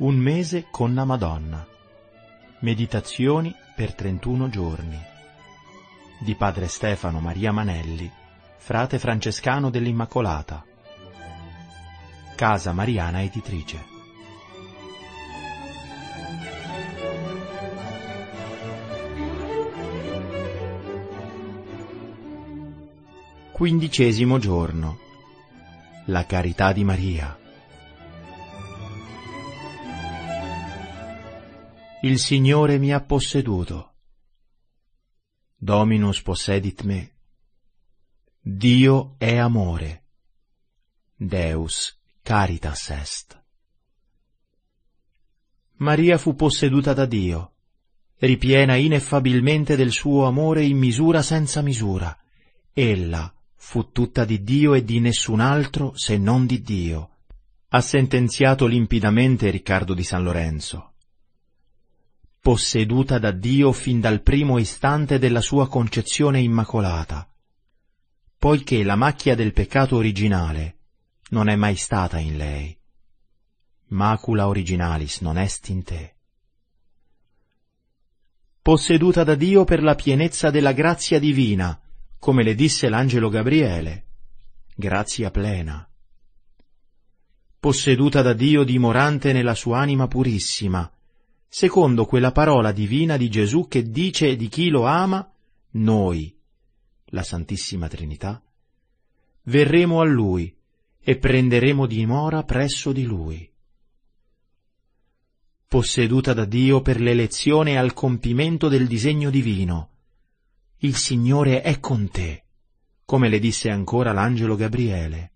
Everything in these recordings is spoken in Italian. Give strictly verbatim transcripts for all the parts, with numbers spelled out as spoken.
Un mese con la Madonna. Meditazioni per trentuno giorni. Di padre Stefano Maria Manelli, frate francescano dell'Immacolata. Casa Mariana Editrice. Quindicesimo giorno. La carità di Maria. Il Signore mi ha posseduto. Dominus possedit me. Dio è amore. Deus caritas est. Maria fu posseduta da Dio, ripiena ineffabilmente del suo amore in misura senza misura. Ella fu tutta di Dio e di nessun altro se non di Dio, ha sentenziato limpidamente Riccardo di San Lorenzo. Posseduta da Dio fin dal primo istante della sua concezione immacolata, poiché la macchia del peccato originale non è mai stata in lei. Macula originalis non est in te. Posseduta da Dio per la pienezza della grazia divina, come le disse l'angelo Gabriele, grazia plena. Posseduta da Dio dimorante nella sua anima purissima, secondo quella parola divina di Gesù che dice di chi lo ama, noi, la Santissima Trinità, verremo a Lui e prenderemo dimora presso di Lui. Posseduta da Dio per l'elezione al compimento del disegno divino, il Signore è con te, come le disse ancora l'angelo Gabriele.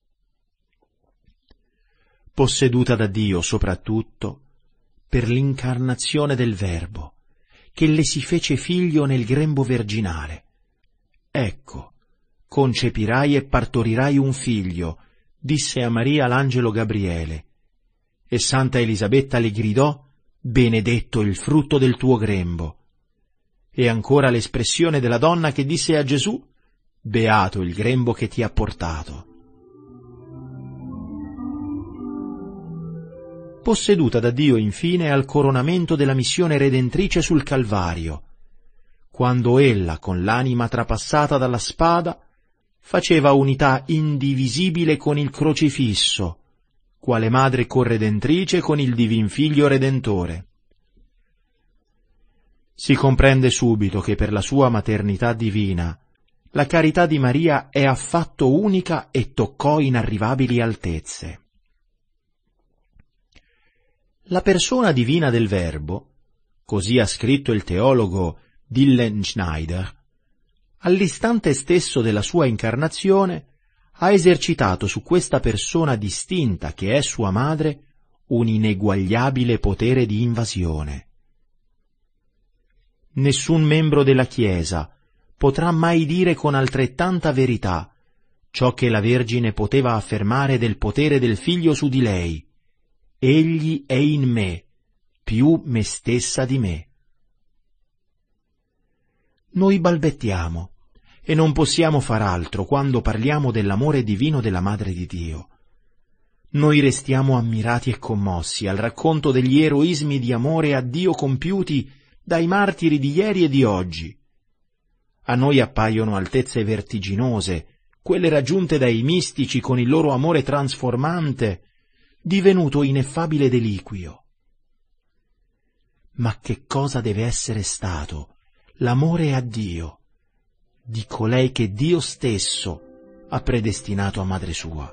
Posseduta da Dio soprattutto per l'incarnazione del Verbo, che le si fece figlio nel grembo virginale. Ecco, concepirai e partorirai un figlio, disse a Maria l'angelo Gabriele, e Santa Elisabetta le gridò, benedetto il frutto del tuo grembo. E ancora l'espressione della donna che disse a Gesù, beato il grembo che ti ha portato. Posseduta da Dio infine al coronamento della missione redentrice sul Calvario, quando ella, con l'anima trapassata dalla spada, faceva unità indivisibile con il crocifisso, quale madre corredentrice con il divin Figlio Redentore. Si comprende subito che per la sua maternità divina la carità di Maria è affatto unica e toccò inarrivabili altezze. La persona divina del Verbo, così ha scritto il teologo Dillenschneider, all'istante stesso della sua incarnazione ha esercitato su questa persona distinta che è sua madre un ineguagliabile potere di invasione. Nessun membro della Chiesa potrà mai dire con altrettanta verità ciò che la Vergine poteva affermare del potere del Figlio su di lei. Egli è in me, più me stessa di me. Noi balbettiamo e non possiamo far altro quando parliamo dell'amore divino della Madre di Dio. Noi restiamo ammirati e commossi al racconto degli eroismi di amore a Dio compiuti dai martiri di ieri e di oggi. A noi appaiono altezze vertiginose, quelle raggiunte dai mistici con il loro amore trasformante, divenuto ineffabile deliquio. Ma che cosa deve essere stato l'amore a Dio, di colei che Dio stesso ha predestinato a madre sua?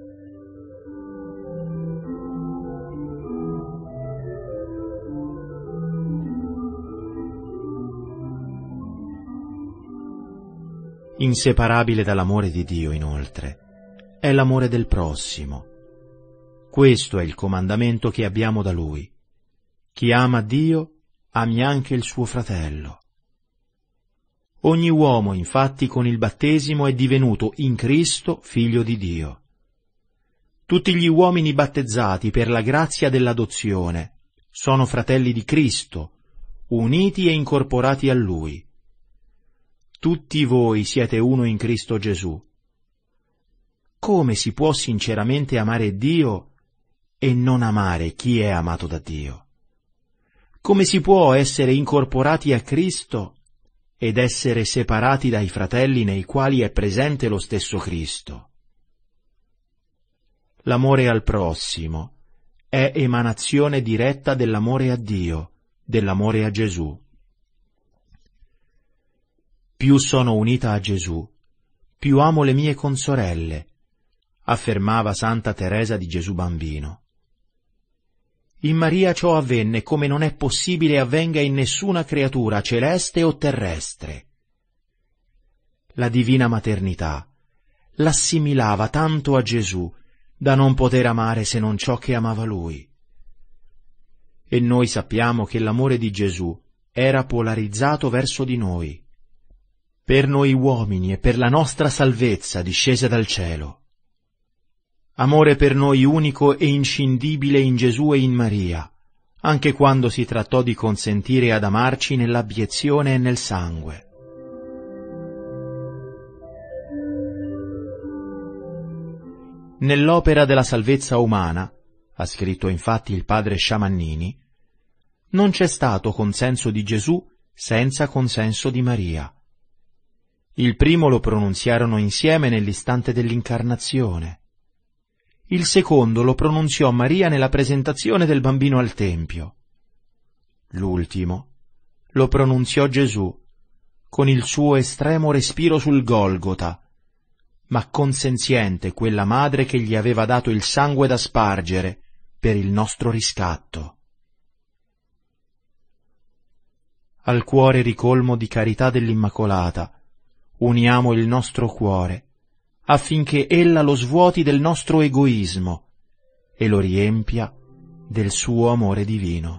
Inseparabile dall'amore di Dio, inoltre, è l'amore del prossimo. Questo è il comandamento che abbiamo da Lui. Chi ama Dio, ami anche il suo fratello. Ogni uomo, infatti, con il battesimo è divenuto in Cristo figlio di Dio. Tutti gli uomini battezzati per la grazia dell'adozione sono fratelli di Cristo, uniti e incorporati a Lui. Tutti voi siete uno in Cristo Gesù. Come si può sinceramente amare Dio e non amare chi è amato da Dio? Come si può essere incorporati a Cristo ed essere separati dai fratelli nei quali è presente lo stesso Cristo? L'amore al prossimo è emanazione diretta dell'amore a Dio, dell'amore a Gesù. Più sono unita a Gesù, più amo le mie consorelle, affermava Santa Teresa di Gesù Bambino. In Maria ciò avvenne come non è possibile avvenga in nessuna creatura celeste o terrestre. La divina maternità l'assimilava tanto a Gesù da non poter amare se non ciò che amava Lui. E noi sappiamo che l'amore di Gesù era polarizzato verso di noi. Per noi uomini e per la nostra salvezza discese dal cielo. Amore per noi unico e inscindibile in Gesù e in Maria, anche quando si trattò di consentire ad amarci nell'abiezione e nel sangue. Nell'opera della salvezza umana, ha scritto infatti il padre Sciamannini, non c'è stato consenso di Gesù senza consenso di Maria. Il primo lo pronunziarono insieme nell'istante dell'incarnazione. Il secondo lo pronunziò Maria nella presentazione del bambino al Tempio. L'ultimo lo pronunziò Gesù con il suo estremo respiro sul Golgota, ma consenziente quella madre che gli aveva dato il sangue da spargere per il nostro riscatto. Al cuore ricolmo di carità dell'Immacolata uniamo il nostro cuore, affinché ella lo svuoti del nostro egoismo e lo riempia del suo amore divino.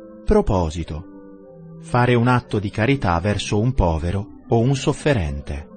Proposito: fare un atto di carità verso un povero o un sofferente.